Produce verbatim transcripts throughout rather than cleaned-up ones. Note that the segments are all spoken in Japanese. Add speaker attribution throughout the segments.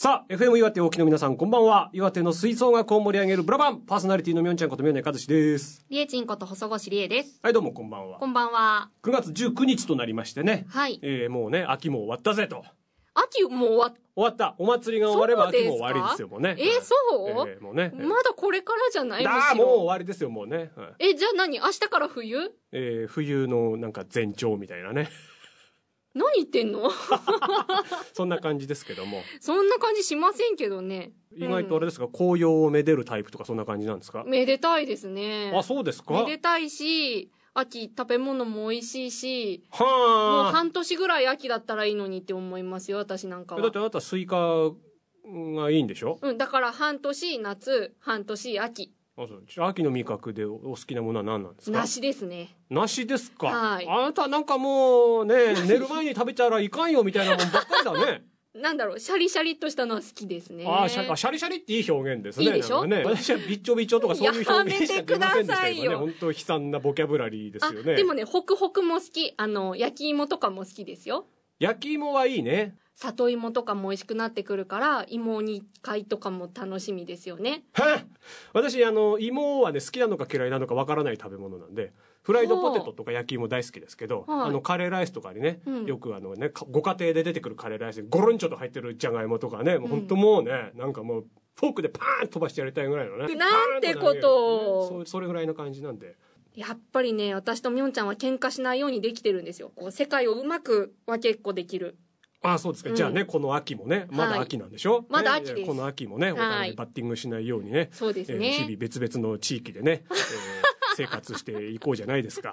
Speaker 1: さあ エフエム 岩手沖の皆さんこんばんは。岩手の吹奏楽を盛り上げるブラバンパーソナリティのみょんちゃんこと宮根和志です。
Speaker 2: りえちんこと細越りえです。
Speaker 1: はい、どうもこんばんは。
Speaker 2: こんばんは。
Speaker 1: くがつじゅうくにちとなりましてね、
Speaker 2: はい、
Speaker 1: えー、もうね秋も終わったぜと。
Speaker 2: 秋もう終わっ
Speaker 1: 終わった。お祭りが終われば秋も終わりですよ。もうね。
Speaker 2: えー、そう、
Speaker 1: えー、もうね、えー、
Speaker 2: まだこれからじゃない。
Speaker 1: だーもう終わりですよもうね、はい、
Speaker 2: えじゃあ何、明日から冬、
Speaker 1: えー、冬のなんか前兆みたいなね
Speaker 2: 何言ってんの
Speaker 1: そんな感じですけども。
Speaker 2: そんな感じしませんけどね。
Speaker 1: 意外とあれですか、うん、紅葉をめでるタイプとかそんな感じなんですか。
Speaker 2: めでたいですね。
Speaker 1: あ、そうですか。
Speaker 2: めでたいし、秋食べ物も美味しいし、
Speaker 1: はあ、
Speaker 2: もう半年ぐらい秋だったらいいのにって思いますよ私なんかは。
Speaker 1: だってあなたスイカがいいんでしょ。
Speaker 2: うん、だから半年夏、半年秋。
Speaker 1: あ、そう秋の味覚でお好きなものは何なんですか。
Speaker 2: 梨ですね。
Speaker 1: 梨ですか。
Speaker 2: はい。
Speaker 1: あなたなんかもうね寝る前に食べちゃらいかんよみたいなもんばっかりだね
Speaker 2: なんだろう、シャリシャリっとしたのは好きですね。
Speaker 1: あシャ、シャリシャリっていい表現ですね。
Speaker 2: いいでしょ、
Speaker 1: ね、私はビッチョビッチョとかそういう表現しか出ませんでしたけどね。本当悲惨なボキャブラリーですよね。
Speaker 2: でもね、ホクホクも好き。あの焼き芋とかも好きですよ。
Speaker 1: 焼き芋はいいね。
Speaker 2: 里芋とかも美味しくなってくるから芋煮会とかも楽しみですよね。
Speaker 1: はあ、私あの芋はね好きなのか嫌いなのかわからない食べ物なんで、フライドポテトとか焼き芋大好きですけど、あのカレーライスとかにね、うん、よくあのねご家庭で出てくるカレーライスにゴロンチョと入ってるじゃがいもとかね、もう本当もうねなんかもうフォークでパーン飛ばしてやりたいぐらいのね。
Speaker 2: なんてことを、
Speaker 1: ね、そ, それぐらいの感じなんで。
Speaker 2: やっぱりね、私とみょんちゃんは喧嘩しないようにできてるんですよ。こう世界をうまく分けっこできる。
Speaker 1: ああそうですか、うん、じゃあねこの秋もねまだ秋なんでしょ、はい、
Speaker 2: まだ秋です、ね、
Speaker 1: この秋もねお互いバッティングしないようにね、
Speaker 2: そうですね、
Speaker 1: えー、日々別々の地域でね、えー、生活していこうじゃないですか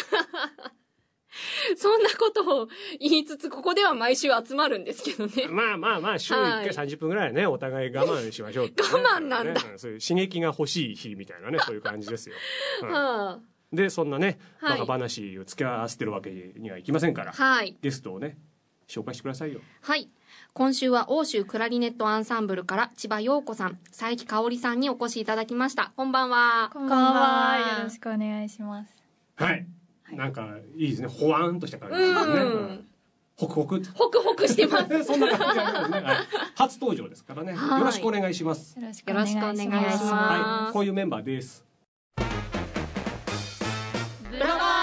Speaker 2: そんなことを言いつつここでは毎週集まるんですけどね。
Speaker 1: まあまあまあ週いっかいさんじゅっぷんぐらいねお互い我慢しましょうって、ね、
Speaker 2: 我慢なんだ、ね、
Speaker 1: そういう刺激が欲しい日みたいなねそういう感じですよ、
Speaker 2: はい、はあ、
Speaker 1: でそんなねバカ話を付き合わせてるわけにはいきませんから、
Speaker 2: はい、
Speaker 1: ゲストをね紹介してくださいよ。
Speaker 2: はい、今週は欧州クラリネットアンサンブルから千葉陽子さん、佐伯香織さんにお越しいただきました。こんばんは。
Speaker 3: こんばんは。よろしくお願いします。
Speaker 1: はい、はい、なんかいいですね、ほわんとした感じですね。うん、ホクホク
Speaker 2: ホクホクしてます
Speaker 1: そんな感じなんですね、はい、初登場ですからね、はい、よろしくお願いします。
Speaker 2: よろしくお願いします。はい、
Speaker 1: こういうメンバーです。
Speaker 2: ブラバー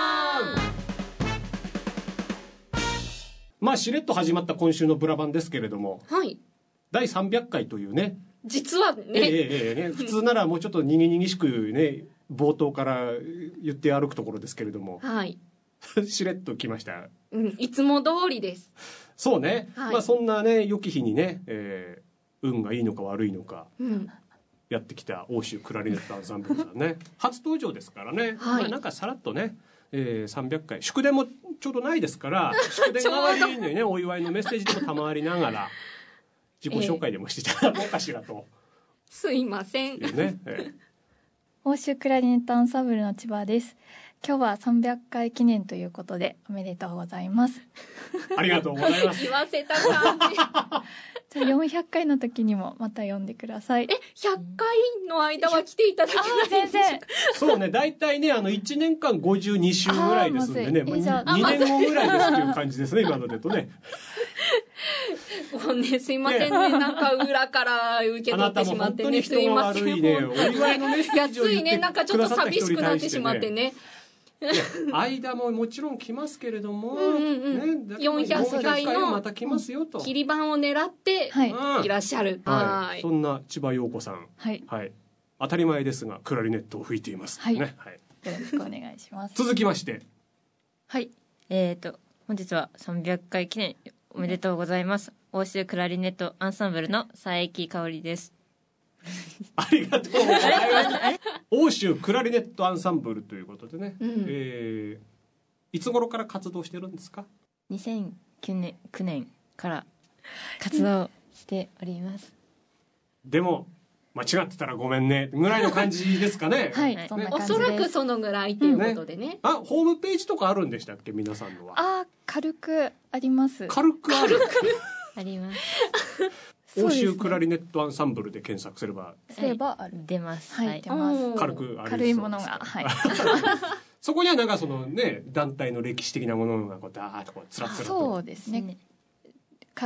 Speaker 1: まあしれっと始まった今週のブラバンですけれども、
Speaker 2: はい、
Speaker 1: だいさんびゃっかいというね、
Speaker 2: 実はね、
Speaker 1: えーえーえー、普通ならもうちょっとにぎにぎしくね冒頭から言って歩くところですけれども、
Speaker 2: はい、
Speaker 1: しれっと来ました、
Speaker 2: うん、いつも通りです。
Speaker 1: そうね、
Speaker 2: はい、
Speaker 1: まあそんなね良き日にね、えー、運がいいのか悪いのか、
Speaker 2: うん、
Speaker 1: やってきた欧州クラリネットアンサンブルさんね初登場ですからね、
Speaker 2: はい、
Speaker 1: まあ、なんかさらっとね、えー、さんびゃっかい祝電もちょうどないですから祝電代わりにねお祝いのメッセージでも賜りながら自己紹介でもしていただこうかしらと、えー、
Speaker 2: すいません、
Speaker 1: ねえー、
Speaker 3: 欧州クラリネットアンサンブルの千葉です。今日はさんびゃっかい記念ということでおめでとうございます。
Speaker 1: ありがとうございます。
Speaker 2: 言わせた感じ
Speaker 3: じゃあよんひゃっかいの時にもまた呼んでください。
Speaker 2: え、ひゃっかいの間は来ていただけないんですか。
Speaker 1: そうね、だいたいねあのいちねんかんごじゅうにしゅうぐらいですんでね、もうにねんごぐらいですっていう感じですね今のでとね
Speaker 2: もうね、すいませんね、なんか裏から受け取ってしまってね、すいません。
Speaker 1: いね、お祝いのメッセージを言ってくださった人に対してね、
Speaker 2: ついね、なんかちょっと寂しくなってしまってね。
Speaker 1: 間ももちろん来ますけれども、
Speaker 2: うんうんうん、ね、よんひゃっかいの
Speaker 1: また来ますよと
Speaker 2: 切り板を狙っていらっしゃる、
Speaker 1: はいはい、そんな千葉陽子さん、
Speaker 3: はい
Speaker 1: はい、当たり前ですがクラリネットを吹いています、
Speaker 3: はい
Speaker 1: ね、はい、
Speaker 3: よろしくお願いします
Speaker 1: 続きまして、
Speaker 4: はい、えーと本日はさんびゃっかい記念おめでとうございます。欧州クラリネットアンサンブルの佐伯香織です。
Speaker 1: ありがとうございます欧州クラリネットアンサンブルということでね、うん、えー、いつ頃から活動してるんですか。
Speaker 4: にせんきゅうねんきゅうねんから活動しております
Speaker 1: でも間違ってたらごめんねぐらいの感じですかね
Speaker 3: はい、
Speaker 1: ね、
Speaker 3: そんな感じです。
Speaker 2: おそらくそのぐらいということでね、ね、
Speaker 1: あ、ホームページとかあるんでしたっけ皆さんのは。
Speaker 3: あ、軽くあります。
Speaker 1: 軽くある
Speaker 4: あります
Speaker 1: 欧州クラリネットアンサンブルで検索すれば、
Speaker 3: すればある、
Speaker 4: 出ます、
Speaker 3: はい、出ます。
Speaker 1: 軽くある、
Speaker 3: 軽いものが、はい、
Speaker 1: そこにはなんかそのね団体の歴史的なものがこうダーッとこうつらつらと。
Speaker 3: そうですね、軽く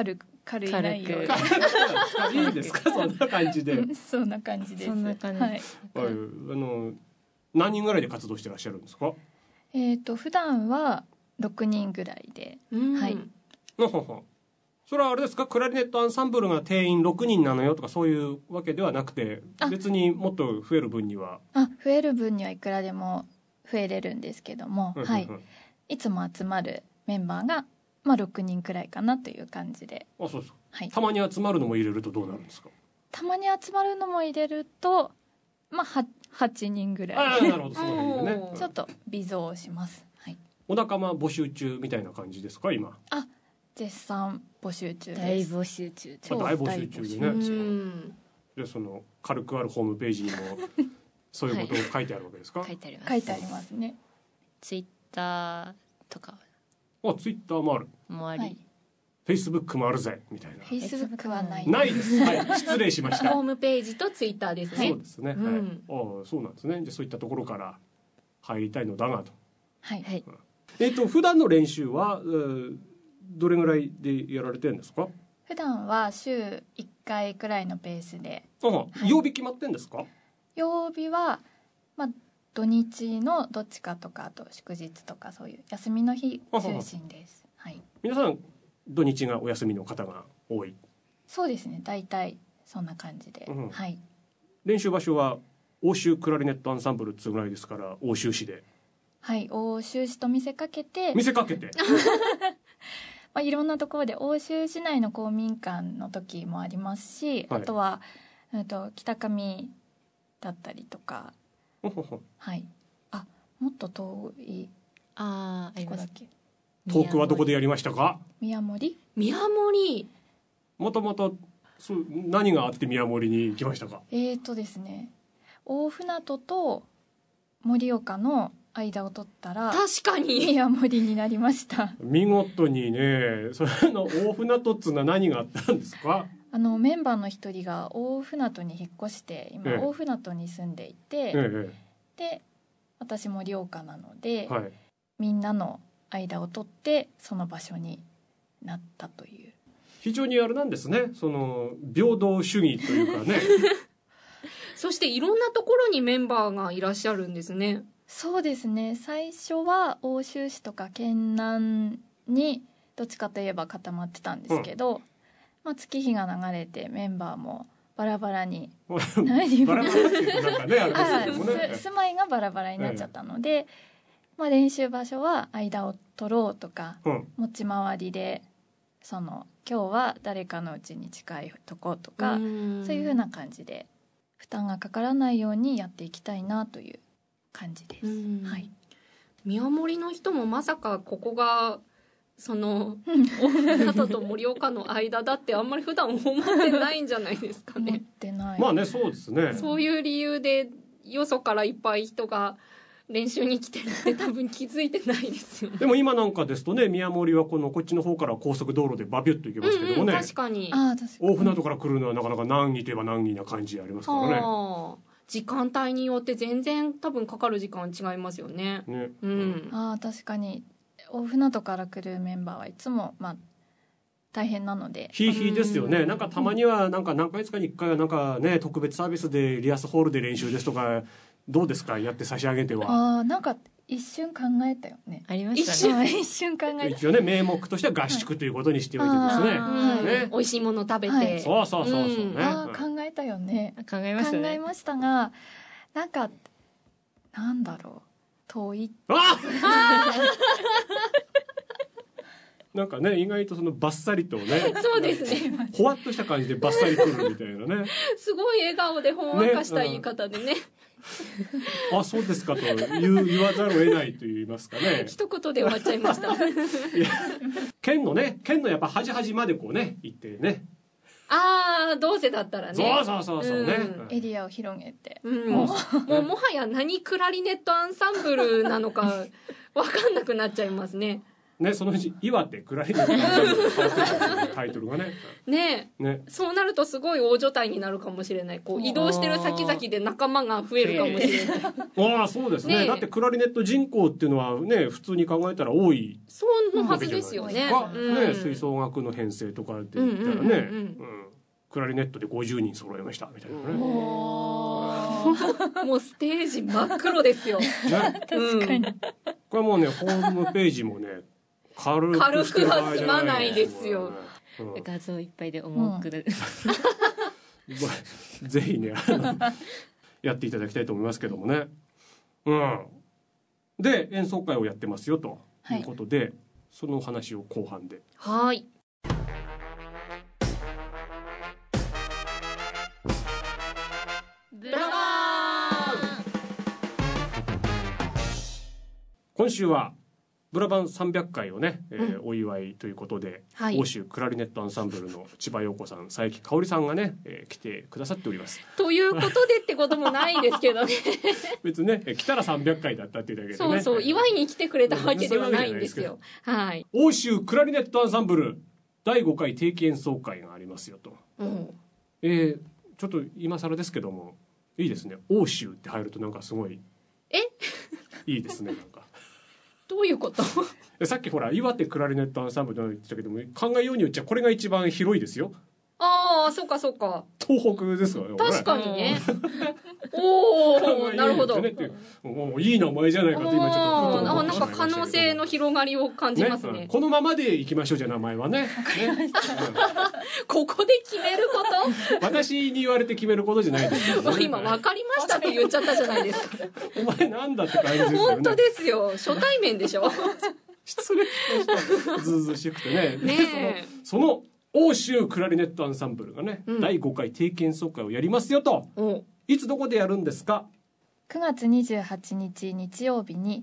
Speaker 3: 軽い内容
Speaker 4: 軽
Speaker 1: いいんですかそんな感じで
Speaker 3: そんな感じです。
Speaker 4: そんな感じ
Speaker 3: はい。
Speaker 1: はい、あの何人ぐらいで活動してらっしゃるんですか？
Speaker 3: えっ、と普段はろくにんぐらいで、
Speaker 2: うん
Speaker 3: はい。
Speaker 1: のほほそれはあれですか、クラリネットアンサンブルが定員ろくにんなのよとかそういうわけではなくて、
Speaker 3: あ
Speaker 1: 別にもっと増える分には、
Speaker 3: あ、増える分にはいくらでも増えれるんですけども、
Speaker 1: うんうんうん
Speaker 3: はい。いつも集まるメンバーがまあろくにんくらいかなという感じで、
Speaker 1: あ、そうですか。
Speaker 3: はい。
Speaker 1: たまに集まるのも入れるとどうなるんですか？
Speaker 3: たまに集まるのも入れると、まあははちにんぐら
Speaker 1: ああ、
Speaker 3: い。
Speaker 1: なるほど、その辺でね
Speaker 2: おー
Speaker 3: ちょっと微増します。はい。
Speaker 1: お仲間募集中みたいな感じですか今？
Speaker 3: 絶賛募集中
Speaker 4: 大
Speaker 3: です。
Speaker 4: 募集中で
Speaker 1: まあ大募集中でね
Speaker 3: 大募集
Speaker 2: うん
Speaker 1: でその軽くあるホームページにもそういうことを書いてあるわけですか？
Speaker 4: 書いてあります。
Speaker 3: 書いてありますね。
Speaker 4: ツイッターとか
Speaker 1: あ、ツイッターもある、
Speaker 4: もあり、
Speaker 3: はい。
Speaker 1: フェイスブックもあるぜみたいな。
Speaker 3: フェイスブックはない。
Speaker 1: ないです。はい、失礼しました。
Speaker 2: ホームページとツイッターですね
Speaker 1: そうですね。はい。
Speaker 2: うん
Speaker 1: ああ、そうなんですね。じゃあそういったところから入りたいのだがと。
Speaker 3: はい。
Speaker 4: はい、
Speaker 1: えっ、と普段の練習は、えーどれぐらいでやられてるんですか？
Speaker 3: 普段は週いっかいくらいのペースで、
Speaker 1: あ、
Speaker 3: い
Speaker 1: 曜日決まってんですか？
Speaker 3: 曜日はまあ土日のどっちかとか、あと祝日とかそういう休みの日
Speaker 1: あ
Speaker 3: 中心です。はい。
Speaker 1: 皆さん土日がお休みの方が多い。
Speaker 3: そうですね。大体そんな感じで、
Speaker 1: うん
Speaker 3: はい。
Speaker 1: 練習場所は欧州クラリネットアンサンブルっつうぐらいですから欧州市で
Speaker 3: はい。欧州市と見せかけて、
Speaker 1: 見せかけて
Speaker 3: まあ、いろんなところで欧州市内の公民館の時もありますし、
Speaker 1: はい
Speaker 3: あとは、えっと北上だったりとか、
Speaker 1: ほほほ
Speaker 3: はい。あ、もっと遠い
Speaker 4: あああります。
Speaker 3: とこだっけ？
Speaker 1: 遠くはどこでやりましたか？
Speaker 3: 宮森？
Speaker 2: 宮森
Speaker 1: もともとそう何があって宮森に行きましたか？
Speaker 3: えーとですね、大船渡と盛岡の間を取ったら
Speaker 2: 確かに
Speaker 3: 宮森になりました。
Speaker 1: 見事にね、それの大船渡っつうのは何があったんですか？
Speaker 3: あのメンバーの一人が大船渡に引っ越して今、
Speaker 1: ええ
Speaker 3: 大船渡に住んでいて、
Speaker 1: ええ
Speaker 3: で私盛岡なので、
Speaker 1: ええ、はい。
Speaker 3: みんなの間を取ってその場所になったという。
Speaker 1: 非常にあれなんですね。その平等主義というかね。
Speaker 2: そしていろんなところにメンバーがいらっしゃるんですね。
Speaker 3: そうですね、最初は奥州市とか県南にどっちかといえば固まってたんですけど、まあ、月日が流れてメンバーもバラバラになり
Speaker 1: バラバラっていうとなんかねあれ
Speaker 3: あ
Speaker 1: ですけどもね
Speaker 3: す。住まいがバラバラになっちゃったので、まあ、練習場所は間を取ろうとか、
Speaker 1: うん。
Speaker 3: 持ち回りでその今日は誰かのうちに近いとことか、
Speaker 2: ん
Speaker 3: そういう風な感じで負担がかからないようにやっていきたいなという感じです。
Speaker 2: うん
Speaker 3: はい。
Speaker 2: 宮森の人もまさかここがその大船渡と盛岡の間だってあんまり普段思ってないんじゃないですか
Speaker 3: 思っ
Speaker 2: ね。
Speaker 3: てない。
Speaker 1: まあね、そうですね。
Speaker 2: そういう理由でよそからいっぱい人が練習に来てるって多分気づいてないですよね。
Speaker 1: でも今なんかですとね、宮森はこのこっちの方から高速道路でバビュッと行けますけどもね、
Speaker 2: うんうん、確かに。
Speaker 3: ああ確かに
Speaker 1: 大船渡から来るのはなかなか難儀といえば難儀な感じありますからね。
Speaker 2: はあ、時間帯によって全然多分かかる時間違いますよね。
Speaker 1: ね。
Speaker 2: うん。
Speaker 3: ああ確かに大船渡から来るメンバーはいつもまあ大変なので、
Speaker 1: ひいひいですよね。
Speaker 2: うん
Speaker 1: なんかたまにはなんか何ヶ月かにいっかいはなんかね特別サービスでリアスホールで練習ですとかどうですか、やって差し上げては。
Speaker 3: ああなんか一瞬考えたよね。
Speaker 4: ありましたね。
Speaker 3: あー一瞬考えた。
Speaker 1: 一応ね名目としては合宿ということにしておいてですね。
Speaker 3: あ
Speaker 2: うん
Speaker 1: ね
Speaker 2: 美味しいもの食べて、
Speaker 3: はい
Speaker 1: そうそうそうそうね。
Speaker 3: ああ
Speaker 1: うん
Speaker 3: 考えたよね。
Speaker 4: 考えましたね。
Speaker 3: 考えましたが、なんかなんだろう遠い。
Speaker 1: あなんかね意外とそのバッサリとね
Speaker 2: そうですね。
Speaker 1: ほわっとした感じでバッサリ来るみたいなね。
Speaker 2: すごい笑顔でほんわかした言い方でね、
Speaker 1: あ、そうですかと言う言わざるを得ないと言いますかね。
Speaker 2: 一言で終わっちゃいました。
Speaker 1: いや県のね県のやっぱ端々までこうね行ってね。
Speaker 2: ああ、どうせだったらね。
Speaker 1: そうそうそうそうね。
Speaker 2: うん
Speaker 3: エリアを広げて。
Speaker 2: うん、もうもうもはや何クラリネットアンサンブルなのかわかんなくなっちゃいますね。
Speaker 1: ね、そのうち岩手クラリネットアンサンブルに変わってるかもしれないタイトルがね。
Speaker 2: ねえ、
Speaker 1: ね、
Speaker 2: そうなるとすごい大所帯になるかもしれない。こう移動してる先々で仲間が増えるかもしれない。
Speaker 1: ああそうですね。
Speaker 2: ねえ、
Speaker 1: だってクラリネット人口っていうのはね普通に考えたら多い
Speaker 2: そうのはずですよね。
Speaker 1: うん、ね、吹奏楽の編成とかって言ったらね、うんうんうんうん、クラリネットでごじゅうにん揃えましたみたいなね。
Speaker 2: もうステージ真っ黒ですよ。ね、
Speaker 3: 確かに。
Speaker 1: これもうねホームページもね軽く
Speaker 2: 軽くは済まないですよ。
Speaker 4: うん、画像いっぱいで重くなる、
Speaker 1: うん、ぜひねあのやっていただきたいと思いますけどもね。うん。で演奏会をやってますよということで、はい、その話を後半で。
Speaker 2: はい。ブラボー。
Speaker 1: 今週はブラバンさんびゃっかいをね、えーうん、お祝いということで、はい、欧州クラリネットアンサンブルの千葉陽子さん、佐伯香織さんがね、えー、来てくださっております。
Speaker 2: ということでってこともないんですけどね。
Speaker 1: 別にね来たらさんびゃっかいだったっていうだけでね。
Speaker 2: そうそう、祝いに来てくれたわけではないんですよ。はい。
Speaker 1: 欧州クラリネットアンサンブルだいごかい定期演奏会がありますよと。うん、えー、ちょっと今更ですけどもいいですね。欧州って入るとなんかすごい
Speaker 2: え
Speaker 1: いいですね。なんか
Speaker 2: どういうこと？
Speaker 1: さっきほら岩手クラリネットアンサンブルと言ってたけども、考えようによっちゃこれが一番広いですよ。
Speaker 2: ああ、そうかそうか。
Speaker 1: 東北ですよね。
Speaker 2: 確かにね。おお、なるほど。
Speaker 1: もういい名前じゃないかと今ちょっと
Speaker 2: あ、なんか可能性の広がりを感じますね。
Speaker 1: ね、このままでいきましょうじゃ名前はね。ね
Speaker 2: ここで決めること？
Speaker 1: 私に言われて決めることじゃないですけど、ね、
Speaker 2: 今分かりましたって言っちゃったじゃないですか。
Speaker 1: お前なんだって感じですよね。
Speaker 2: 本当ですよ。初対面でしょ。
Speaker 1: 失礼しました。ずうずうしくてね。
Speaker 2: ね
Speaker 1: そのその欧州クラリネットアンサンブルがね、うん、だいごかい定期演奏会をやりますよと。いつどこでやるんですか？
Speaker 3: くがつにじゅうはちにち日曜日に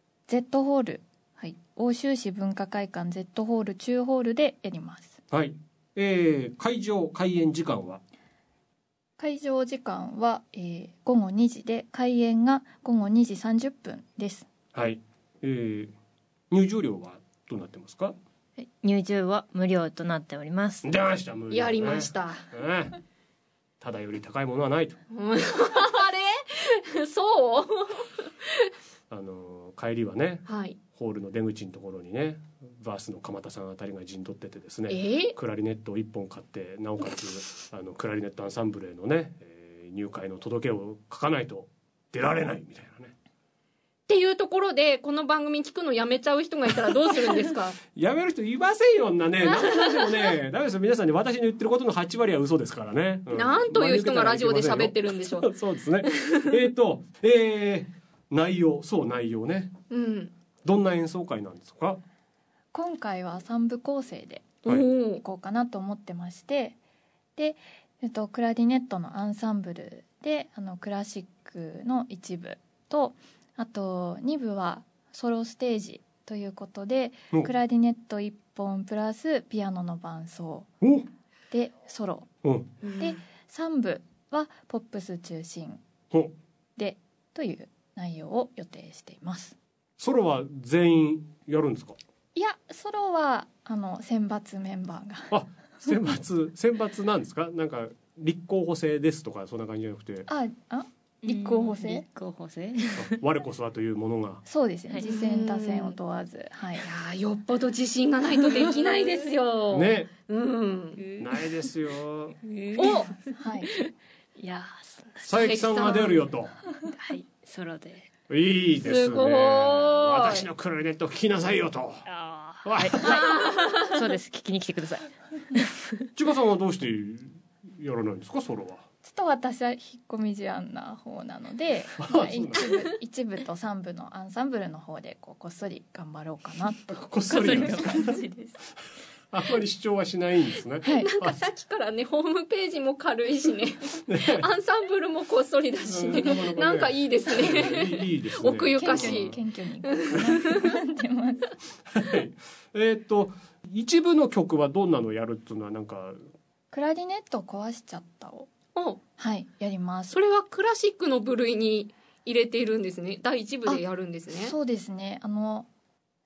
Speaker 3: Z ホール、はい、欧州市文化会館 Z ホール中ホールでやります。
Speaker 1: はい。えー、会場開演時間は？
Speaker 3: 会場時間は、えー、ごごにじで開演がごごにじさんじゅっぷんです。
Speaker 1: はい。えー、入場料はどうなってますか？
Speaker 4: 入場は無料となっております。
Speaker 1: 出ました、無料、ね、
Speaker 2: やりました、
Speaker 1: ね、ただより高いものはないと。
Speaker 2: あれそう
Speaker 1: あの帰りはね、
Speaker 2: はい、
Speaker 1: ホールの出口のところにねバースの鎌田さんあたりが陣取っててですね、
Speaker 2: えー、
Speaker 1: クラリネットをいっぽん買ってなおかつあのクラリネットアンサンブルへのね、えー、入会の届けを書かないと出られないみたいなね
Speaker 2: っていうところでこの番組聞くのやめちゃう人がいたらどうするんですか？
Speaker 1: やめる人いませんよなね。なんでもねダメですよ。皆さんに私に言ってることのはちわりは嘘ですからね、うん、なん
Speaker 2: という人がラジオで喋ってるんでしょう。
Speaker 1: そうですね。えっと、えー、内容そう内容ね、
Speaker 2: うん、
Speaker 1: どんな演奏会なんですか？
Speaker 3: 今回はさんぶ構成でいこうかなと思ってまして、で、えっと、クラリネットのアンサンブルであのクラシックの一部とあとにぶはソロステージということでクラリネットいっぽんプラスピアノの伴奏でソロでさんぶはポップス中心でという内容を予定しています。
Speaker 1: ソロは全員やるんですか？
Speaker 3: いやソロはあの選抜メンバーが
Speaker 1: あ選抜選抜なんですか？なんか立候補制ですとかそんな感じじゃなくて
Speaker 3: ああ立候補制、
Speaker 4: 立候補制
Speaker 1: 我こそはというものが
Speaker 3: そうですね、次戦多戦を問わず、はい、
Speaker 2: いやよっぽど自信がないとできないですよ
Speaker 1: ね、
Speaker 2: うん、
Speaker 1: ないですよ、
Speaker 2: えー、お
Speaker 3: はい
Speaker 4: いや
Speaker 1: 佐伯さんが出るよと
Speaker 4: はいソロで
Speaker 1: いいですね。
Speaker 2: すごい
Speaker 1: 私のクラリネット聞きなさいよと。
Speaker 4: あはい、はい、そうです聞きに来てください。
Speaker 1: 千葉さんはどうしてやらないんですかソロは？
Speaker 3: ちょっと私は引っ込み思案な方なのでまあ、一部一部と三部のアンサンブルの方でこうこっそり頑張ろうかなと
Speaker 1: こっそりなんですか？あんまり主張はしないんですね、
Speaker 3: はい、
Speaker 2: なんかさっきからねホームページも軽いしねねアンサンブルもこっそりだしね、うん、な, なんかいいですね
Speaker 1: いい, いいですね
Speaker 2: 奥ゆかしい
Speaker 3: 謙虚に謙虚になってます、
Speaker 1: はい、えー、っと一部の曲はどんなのやるっていうのはなんか
Speaker 3: クラリネット壊しちゃったをはいやります。
Speaker 2: それはクラシックの部類に入れているんですね。第一部でやるんですね。
Speaker 3: そうですね、あの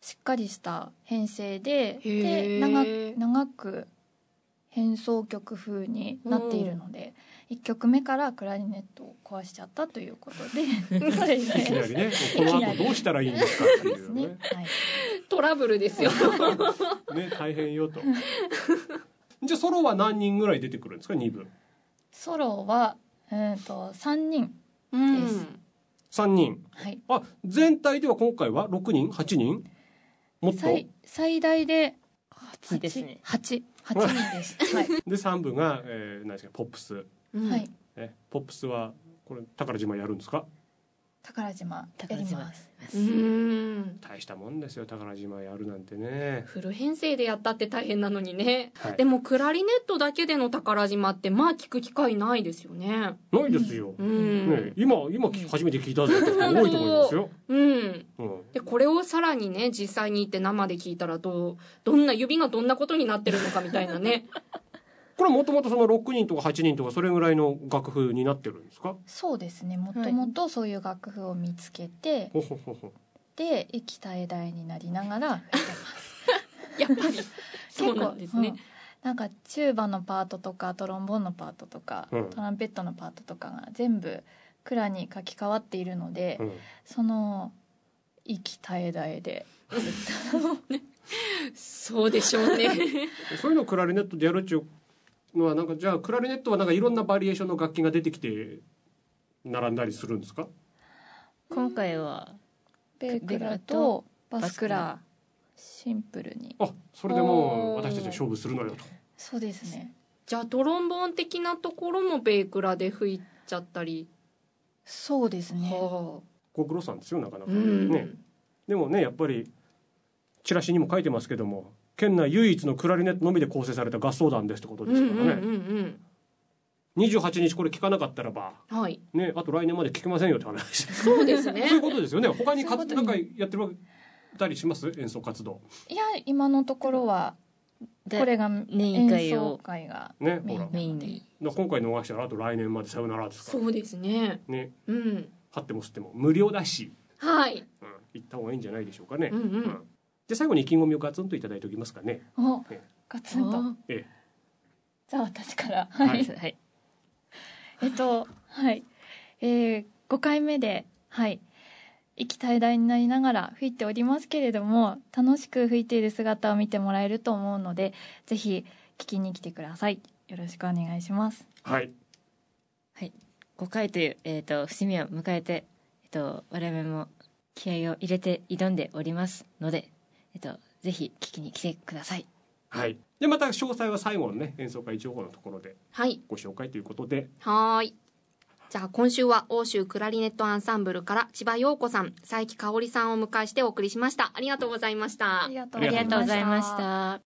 Speaker 3: しっかりした編成で、
Speaker 2: へー
Speaker 3: で長く長く変奏曲風になっているので、いっきょくめからクラリネットを壊しちゃったということでそれで
Speaker 1: いきなりねこの後どうしたらいいんですかっていうね
Speaker 3: ね、はい、
Speaker 2: トラブルですよ
Speaker 1: ね大変よとじゃあソロは何人ぐらい出てくるんですかに部
Speaker 3: ソロは、えー、とさんにん
Speaker 2: うん
Speaker 3: です
Speaker 1: さんにん、
Speaker 3: はい、
Speaker 1: あ全体では今回はろくにんはちにんもっと
Speaker 3: 最最大で
Speaker 4: はちですね。
Speaker 3: はちはちにんです、はい
Speaker 1: でさん部が、えー、何ですかポップス、
Speaker 2: うん
Speaker 3: はい、
Speaker 1: ね、ポップスはこれ宝島やるんですか
Speaker 3: 宝島や
Speaker 4: 宝島
Speaker 3: ります
Speaker 2: うん
Speaker 1: 大したもんですよ宝島やるなんてね、
Speaker 2: フル編成でやったって大変なのにね、
Speaker 1: はい、
Speaker 2: でもクラリネットだけでの宝島ってまあ聞く機会ないですよね。
Speaker 1: ないですよ、
Speaker 2: うん、
Speaker 1: ね、今今初めて聞いたぜって人多いと思いますよ、
Speaker 2: うん、
Speaker 1: うん
Speaker 2: でこれをさらにね実際に行って生で聞いたらどうどんな指がどんなことになってるのかみたいなね
Speaker 1: これもともとそのろくにんとかはちにんとかそれぐらいの楽譜になってるんですか？
Speaker 3: そうですね、もともとそういう楽譜を見つけて、
Speaker 1: ほほほほ
Speaker 3: で息絶え絶えになりながら弾いてます
Speaker 2: やっぱりそうなんですね、
Speaker 3: うんなんかチューバのパートとかトロンボーンのパートとか、
Speaker 1: うん
Speaker 3: トランペットのパートとかが全部クラに書き換わっているので、
Speaker 1: うん
Speaker 3: その息絶え絶えで
Speaker 2: そうでしょうね
Speaker 1: そういうのをクラリネットでやるっちゅうのはなんかじゃあクラリネットはなんかいろんなバリエーションの楽器が出てきて並んだりするんですか？
Speaker 4: 今回は
Speaker 3: ベークラとバスクラシンプルに、
Speaker 1: あそれでもう私たちは勝負するのよと。
Speaker 3: そうですね、
Speaker 2: じゃあトロンボーン的なところもベークラで吹いちゃったり、
Speaker 3: そうですね、
Speaker 2: は
Speaker 1: ご苦労さんですよなかなか
Speaker 2: あ、うん
Speaker 1: ね。でもねやっぱりチラシにも書いてますけども県内唯一のクラリネットのみで構成された合奏団ですってこと
Speaker 2: うん
Speaker 1: ですからね、
Speaker 2: うんうん
Speaker 1: にじゅうはちにちこれ聞かなかったらば
Speaker 2: うんはい
Speaker 1: ねあと来年まで聞けませんよって話です
Speaker 2: そうですね
Speaker 1: そういうことですよね。他にか
Speaker 3: そういうことに
Speaker 1: なんかやってるたりします演奏活動
Speaker 3: いや今のところは
Speaker 4: で
Speaker 3: これが
Speaker 4: 年会
Speaker 3: 演奏
Speaker 4: を
Speaker 3: 会が
Speaker 1: ね
Speaker 3: メイン
Speaker 1: ほら
Speaker 4: メインに。
Speaker 1: だから今回逃したらあと来年までさよならですから
Speaker 2: そうですね
Speaker 1: ね
Speaker 2: うん
Speaker 1: 張っても吸っても無料だし、
Speaker 2: はい
Speaker 1: うん、行った方がいいんじゃないでしょうかね、
Speaker 2: うんうん
Speaker 1: じゃあ最後に意気込みをガツンといただいておきますかね。
Speaker 3: お
Speaker 1: え
Speaker 3: ガツンと
Speaker 2: あ
Speaker 1: え
Speaker 3: じゃあ私から
Speaker 1: は
Speaker 3: はいい、
Speaker 4: はい。
Speaker 3: えっとはい、えー、ごかいめではい息絶え絶えになりながら吹いておりますけれども楽しく吹いている姿を見てもらえると思うのでぜひ聞きに来てください。よろしくお願いします。
Speaker 1: はい
Speaker 4: ごかいという、えー、と節目を迎えて、えー、と我々も気合を入れて挑んでおりますので、えー、とぜひ聞きに来てください。
Speaker 1: はいでまた詳細は最後のね演奏会情報のところで
Speaker 2: はい
Speaker 1: ご紹介ということで
Speaker 2: はーい。じゃあ今週は欧州クラリネットアンサンブルから千葉陽子さん、佐伯香織さんをお迎えしてお送りしました。ありがとうございました。
Speaker 3: ありがと
Speaker 1: ありがとう
Speaker 4: ありがとうございました。